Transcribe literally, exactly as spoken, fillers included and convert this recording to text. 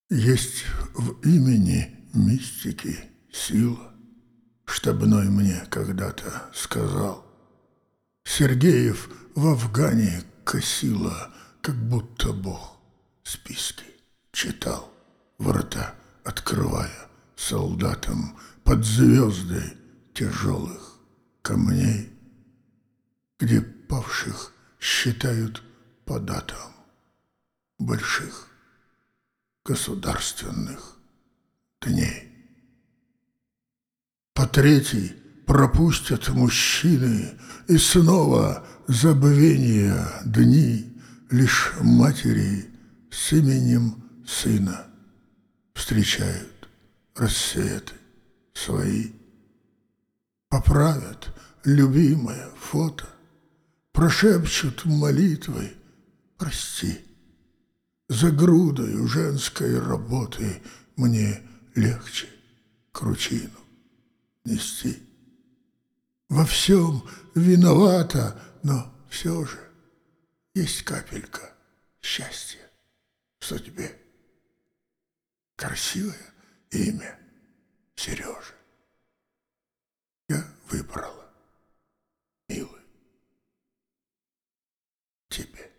Есть в имени мистики сила, штабной мне когда-то сказал. Сергеев в Афгане косило, как будто Бог списки читал, врата открывая солдатам под звезды тяжелых камней, где павших считают по датам больших государственных дней. По третий пропустят мужчины, и снова забвения дни лишь матери с именем сына встречают рассветы свои. Поправят любимое фото, прошепчут молитвы «Прости». За грудою женской работы мне легче кручину нести. Во всем виновата, но все же есть капелька счастья в судьбе. Красивое имя Сережа я выбрала, милый, тебе.